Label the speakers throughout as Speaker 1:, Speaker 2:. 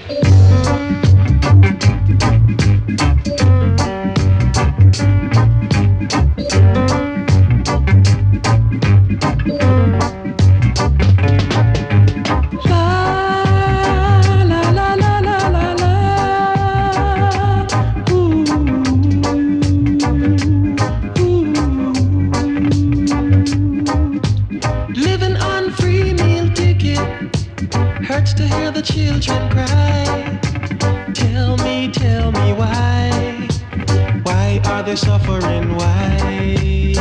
Speaker 1: Living on free meal ticket hurts to hear the children cry. Tell me why? Why are they suffering? Why?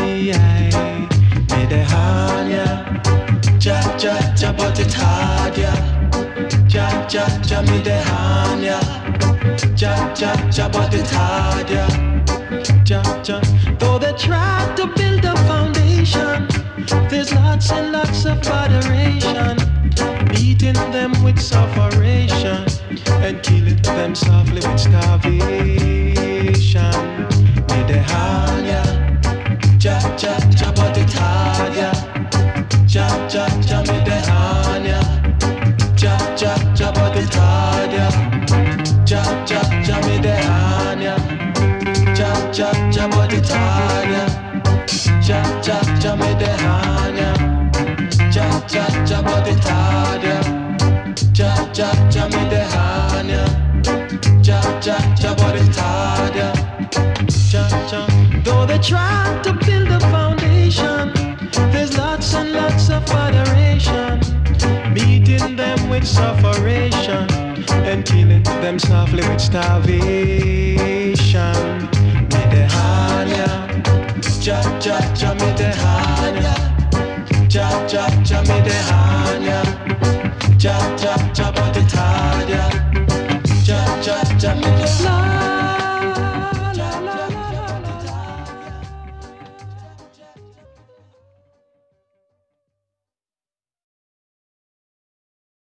Speaker 1: Medehania, ja ja ja, but it's hard, yeah. Ja ja ja, medehania, ja ja ja, but it's hard, yeah. Ja ja. Though they try to build a foundation, there's lots and lots of adoration, beating them with sufferation and killing them softly with starvation. Medehania, ja ja ja, but it's hard, yeah. Ja ja ja, medehania, ja ja ja, but it's hard, yeah. Ja ja ja, medehania, ja ja ja, but it's hard, yeah. Ja ja ja, medehania, ja ja ja, but it's hard, yeah. Ja ja ja, medehania, ja ja ja, but it's hard, yeah. Ja ja. Though they try to build a foundation, there's lots and lots of adoration, beating them with sufferation and killing them softly with starvation. Medehania, ja ja ja, medehania, ja ja ja, medehania, ja ja ja, but it's hard, yeah.